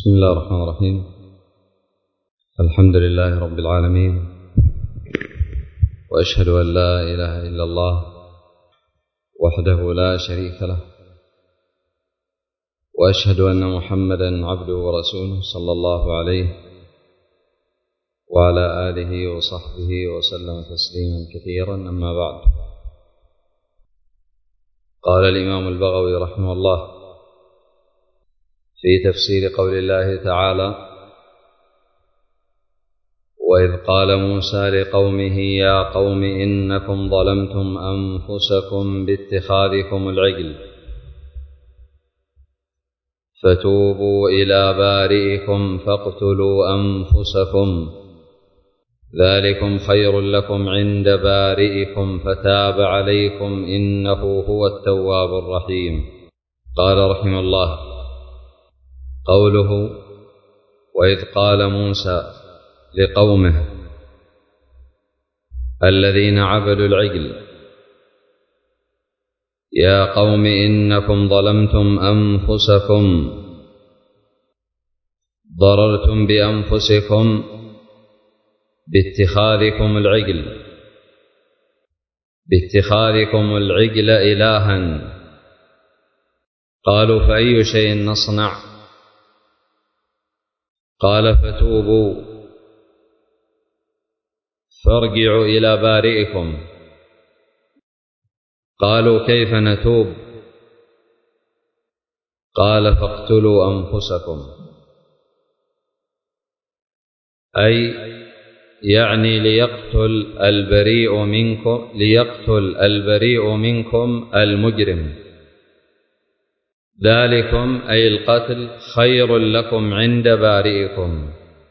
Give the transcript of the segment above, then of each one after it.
بسم الله الرحمن الرحيم. الحمد لله رب العالمين، وأشهد أن لا إله إلا الله وحده لا شريك له، وأشهد أن محمدا عبده ورسوله صلى الله عليه وعلى آله وصحبه وسلم تسليما كثيرا. أما بعد، قال الإمام البغوي رحمه الله في تفسير قول الله تعالى: وإذ قال موسى لقومه يا قوم إنكم ظلمتم أنفسكم باتخاذكم العجل فتوبوا إلى بارئكم فاقتلوا أنفسكم ذلكم خير لكم عند بارئكم فتاب عليكم إنه هو التواب الرحيم. قال رحمه الله: قوله وإذ قال موسى لقومه الذين عبدوا العجل يا قوم إنكم ظلمتم أنفسكم، ضررتم بأنفسكم باتخاذكم العجل إلها. قالوا فأي شيء نصنع؟ قال فتوبوا فارجعوا إلى بارئكم. قالوا كيف نتوب؟ قال فاقتلوا أنفسكم، أي يعني ليقتل البريء منكم المجرم. ذلكم أي القتل خير لكم عند بارئكم.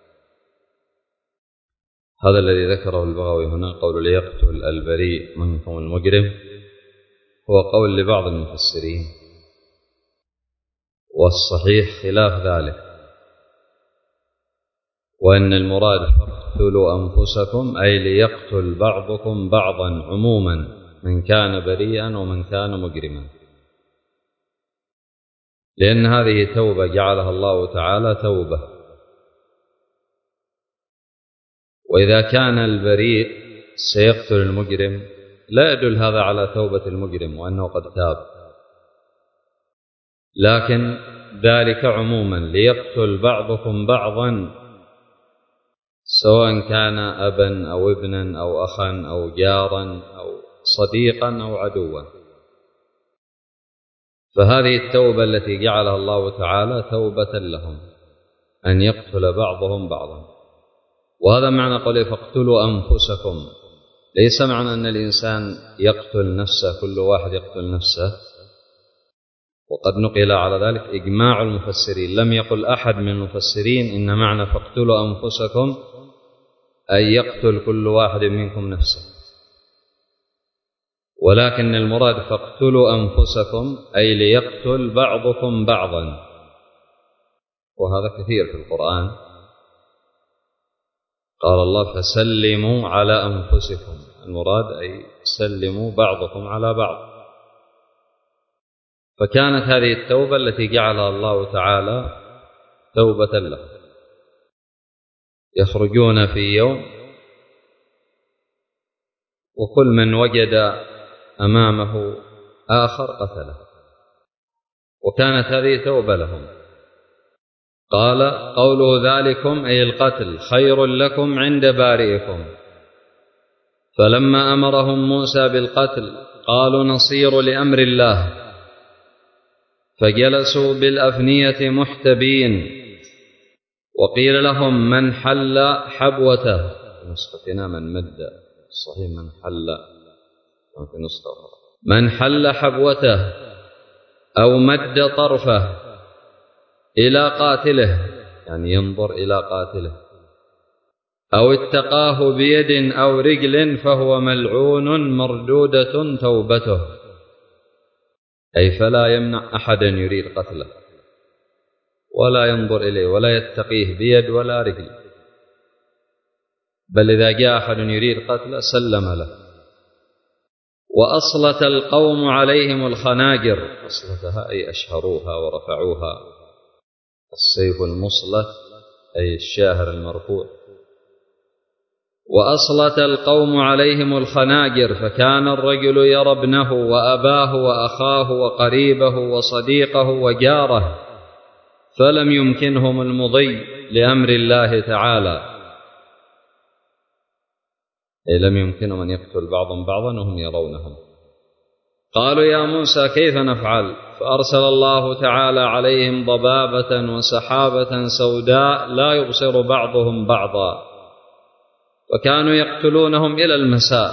هذا الذي ذكره البغوي هنا، قول ليقتل البريء منكم المجرم، هو قول لبعض المفسرين، والصحيح خلاف ذلك، وأن المراد فاقتلوا أنفسكم أي ليقتل بعضكم بعضا عموما، من كان بريئا ومن كان مجرما، لأن هذه توبة جعلها الله تعالى توبة. وإذا كان البريء سيقتل المجرم لا يدل هذا على توبة المجرم وأنه قد تاب، لكن ذلك عموما ليقتل بعضكم بعضا، سواء كان أبا أو ابنا أو أخا أو جارا أو صديقا أو عدوا. فهذه التوبة التي جعلها الله تعالى توبة لهم، أن يقتل بعضهم بعضا. وهذا معنى قوله فاقتلوا أنفسكم، ليس معنى أن الإنسان يقتل نفسه، كل واحد يقتل نفسه، وقد نقل على ذلك إجماع المفسرين. لم يقل أحد من المفسرين إن معنى فاقتلوا أنفسكم أي يقتل كل واحد منكم نفسه، ولكن المراد فاقتلوا أنفسكم أي ليقتل بعضكم بعضا، وهذا كثير في القرآن. قال الله فسلموا على أنفسكم، المراد أي سلموا بعضكم على بعض. فكانت هذه التوبة التي جعلها الله تعالى توبة له. يخرجون في يوم وكل من وجد أمامه آخر قتله، وكانت هذه توبة لهم. قال قوله ذلكم أي القتل خير لكم عند بارئكم. فلما أمرهم موسى بالقتل قالوا نصير لأمر الله، فجلسوا بالأفنية محتبين. وقيل لهم من حل حبوته، نسختنا من مد صحيح من حل، في نسخة من حل حبوته أو مد طرفه إلى قاتله، يعني ينظر إلى قاتله، أو اتقاه بيد أو رجل فهو ملعون مردودة توبته، أي فلا يمنع أحدا يريد قتله ولا ينظر إليه ولا يتقيه بيد ولا رجل، بل إذا جاء أحد يريد قتله سلم له. وأصلت القوم عليهم الخناجر، أصلتها أي أشهروها ورفعوها السيف المصلة أي الشاهر المرفوع. وأصلت القوم عليهم الخناجر، فكان الرجل يرى ابنه وأباه وأخاه وقريبه وصديقه وجاره، فلم يمكنهم المضي لأمر الله تعالى، أي لم يمكنهم أن يقتل بعضهم بعضا وهم يرونهم. قالوا يا موسى كيف نفعل؟ فأرسل الله تعالى عليهم ضبابة وسحابة سوداء لا يبصر بعضهم بعضا، وكانوا يقتلونهم إلى المساء.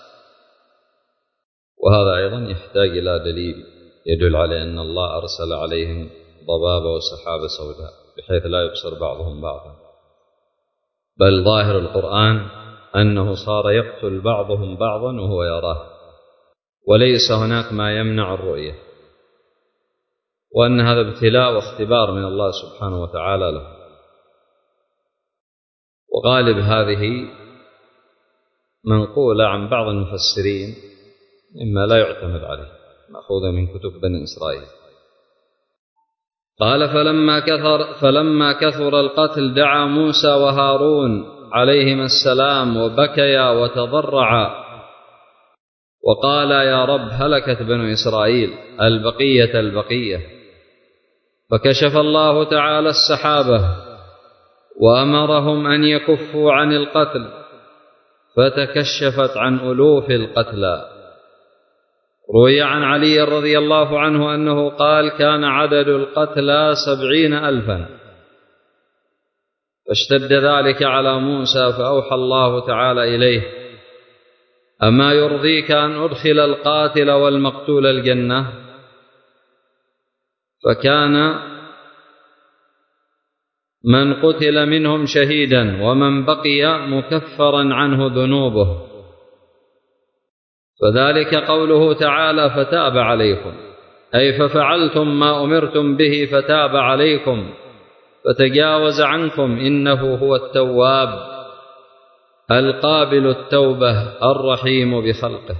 وهذا أيضا يحتاج إلى دليل يدل على أن الله أرسل عليهم ضبابة وسحابة سوداء بحيث لا يبصر بعضهم بعضا، بل ظاهر القرآن أنه صار يقتل بعضهم بعضا وهو يراه، وليس هناك ما يمنع الرؤية، وأن هذا ابتلاء واختبار من الله سبحانه وتعالى له. وغالب هذه منقولة عن بعض المفسرين مما لا يعتمد عليه، مأخوذة من كتب بني إسرائيل. قال فلما كثر القتل دعا موسى وهارون عليهما السلام وبكيا وتضرعا وقال يا رب هلكت بنو إسرائيل البقية. فكشف الله تعالى السحابة وأمرهم أن يكفوا عن القتل، فتكشفت عن ألوف القتلى. روي عن علي رضي الله عنه أنه قال كان عدد القتلى 70,000، فاشتد ذلك على موسى فأوحى الله تعالى إليه أما يرضيك أن أدخل القاتل والمقتول الجنة؟ فكان من قتل منهم شهيدا ومن بقي مكفرا عنه ذنوبه، فذلك قوله تعالى فتاب عليكم، أي ففعلتم ما أمرتم به فتاب عليكم فتجاوز عنكم إنه هو التواب القابل التوبة الرحيم بخلقه.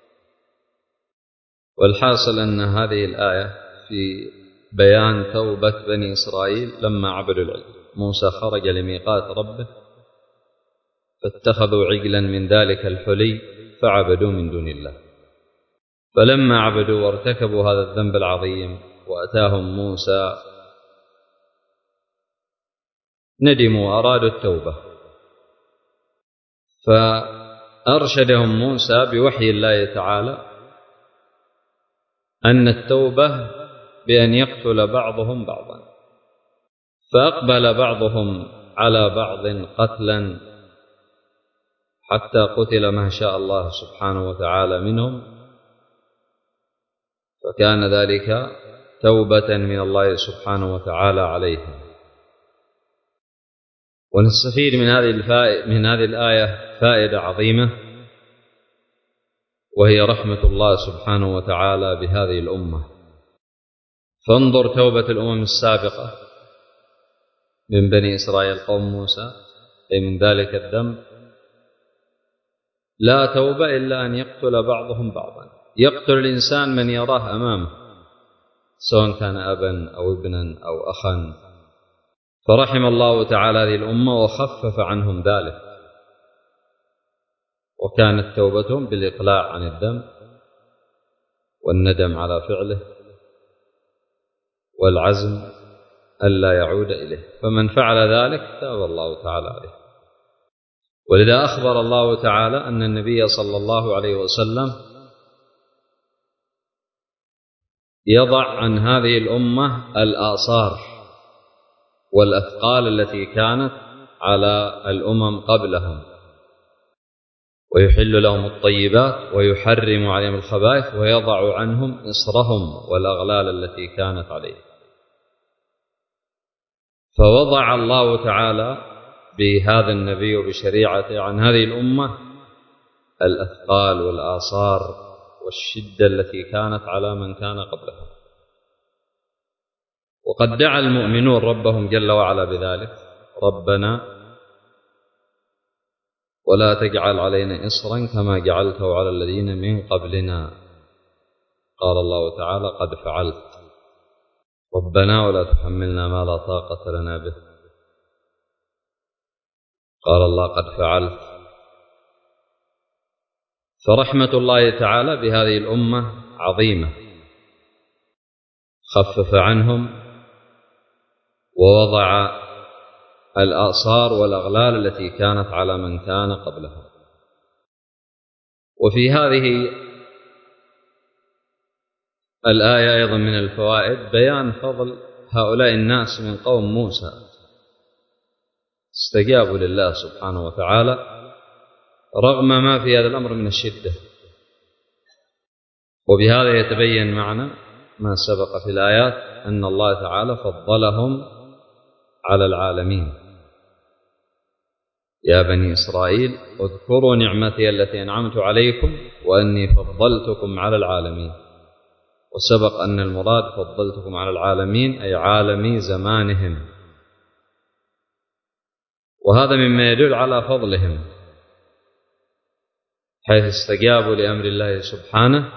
والحاصل أن هذه الآية في بيان توبة بني إسرائيل لما عبدوا العجل. موسى خرج لميقات ربه فاتخذوا عجلا من ذلك الحلي فعبدوا من دون الله، فلما عبدوا وارتكبوا هذا الذنب العظيم وأتاهم موسى ندموا وأرادوا التوبة، فأرشدهم موسى بوحي الله تعالى أن التوبة بأن يقتل بعضهم بعضا، فأقبل بعضهم على بعض قتلا حتى قتل ما شاء الله سبحانه وتعالى منهم، فكان ذلك توبة من الله سبحانه وتعالى عليهم. ونستفيد من هذه الآية فائدة عظيمة، وهي رحمة الله سبحانه وتعالى بهذه الأمة. فانظر توبة الأمم السابقة من بني إسرائيل قوم موسى، أي من ذلك الذنب لا توبة إلا أن يقتل بعضهم بعضا. يقتل الإنسان من يراه أمامه سواء كان أبا أو ابنا أو أخا، فرحم الله تعالى هذه الأمة وخفف عنهم ذلك، وكانت توبتهم بالإقلاع عن الذنب والندم على فعله والعزم ألا يعود إليه، فمن فعل ذلك تاب الله تعالى عليه. ولذا أخبر الله تعالى أن النبي صلى الله عليه وسلم يضع عن هذه الأمة الآثار والأثقال التي كانت على الأمم قبلهم، ويحل لهم الطيبات ويحرم عليهم الخبائث ويضع عنهم إصرهم والأغلال التي كانت عليهم. فوضع الله تعالى بهذا النبي وبشريعته عن هذه الأمة الأثقال والآثار والشدة التي كانت على من كان قبلها. وقد دعا المؤمنون ربهم جل وعلا بذلك: ربنا ولا تجعل علينا إصرا كما جعلته على الذين من قبلنا. قال الله تعالى: قد فعلت. ربنا ولا تحملنا ما لا طاقة لنا به. قال الله قد فعلت. فرحمة الله تعالى بهذه الأمة عظيمة، خفف عنهم ووضع الآثار والأغلال التي كانت على من كان قبلهم. وفي هذه الآية أيضا من الفوائد بيان فضل هؤلاء الناس من قوم موسى، استجابوا لله سبحانه وتعالى رغم ما في هذا الأمر من الشدة. وبهذا يتبين معنا ما سبق في الآيات أن الله تعالى فضلهم على العالمين. يا بني إسرائيل اذكروا نعمتي التي أنعمت عليكم وأني فضلتكم على العالمين. وسبق أن المراد فضلتكم على العالمين أي عالمي زمانهم، وهذا مما يدل على فضلهم حيث استجابوا لأمر الله سبحانه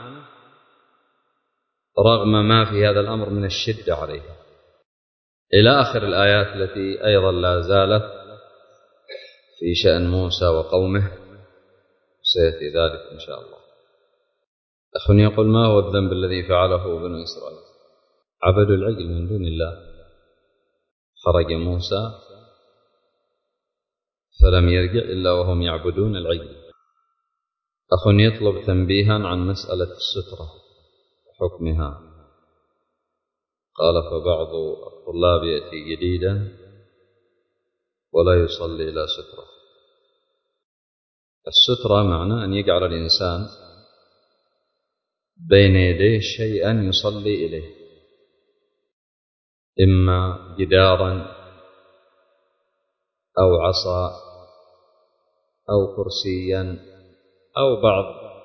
رغم ما في هذا الأمر من الشدة عليهم، إلى آخر الآيات التي أيضا لا زالت في شأن موسى وقومه، سيأتي ذلك إن شاء الله. أخ يقول: ما هو الذنب الذي فعله بنو إسرائيل؟ عبدوا العجل من دون الله. خرج موسى فلم يرجع إلا وهم يعبدون العجل. أخ يطلب تنبيها عن مسألة السترة وحكمها. قال: فبعض الطلاب يأتي جديدا ولا يصلي إلى سترة. السترة معنى أن يجعل الإنسان بين يديه شيئا يصلي إليه، إما جدارا أو عصا أو كرسيا أو بعض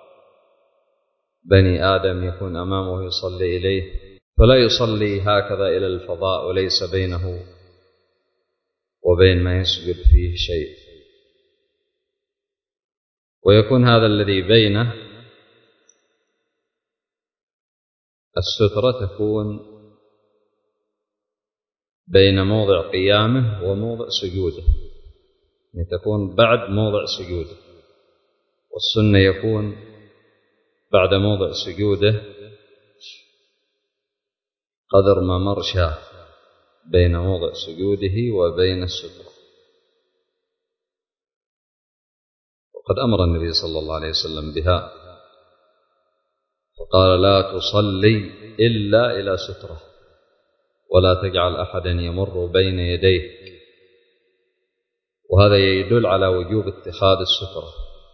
بني آدم يكون أمامه يصلي إليه، فلا يصلي هكذا إلى الفضاء وليس بينه وبين ما يسجد فيه شيء، ويكون هذا الذي بينه السترة تكون بين موضع قيامه وموضع سجوده، يعني تكون بعد موضع سجوده، والسنة يكون بعد موضع سجوده قدر ما مرشى بين موضع سجوده وبين السترة. وقد أمر النبي صلى الله عليه وسلم بها، فقال: لا تصلي إلا إلى سترة ولا تجعل أحدا يمر بين يديك. وهذا يدل على وجوب اتخاذ السترة،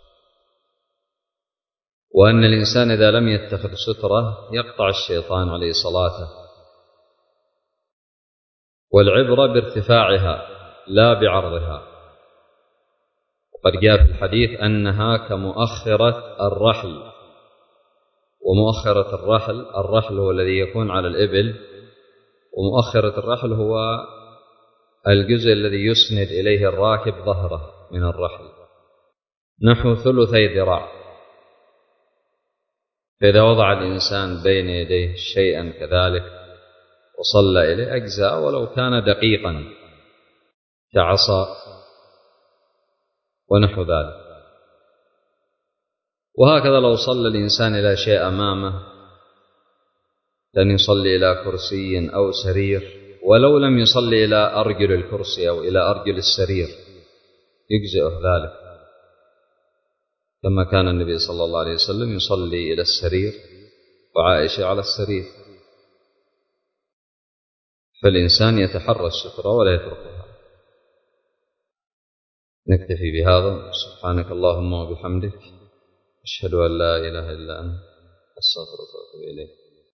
وأن الإنسان إذا لم يتخذ سترة يقطع الشيطان عليه صلاته. والعبرة بارتفاعها لا بعرضها. وقد جاء في الحديث أنها كمؤخرة الرحل، ومؤخرة الرحل هو الذي يكون على الإبل، ومؤخرة الرحل هو الجزء الذي يسند إليه الراكب ظهره من الرحل نحو 3 ذراع. فإذا وضع الإنسان بين يديه شيئا كذلك وصلى إليه أجزاء ولو كان دقيقا كعصا ونحو ذلك. وهكذا لو صلى الإنسان إلى شيء أمامه، لن يصلي إلى كرسي أو سرير، ولو لم يصلي إلى أرجل الكرسي أو إلى أرجل السرير يجزئه ذلك، كما كان النبي صلى الله عليه وسلم يصلي إلى السرير وعائشة على السرير. فالإنسان يتحرى السترة ولا يتركها. نكتفي بهذا. سبحانك اللهم وبحمدك، أشهد أن لا إله إلا أنت، أستغفرك وأتوب إليك.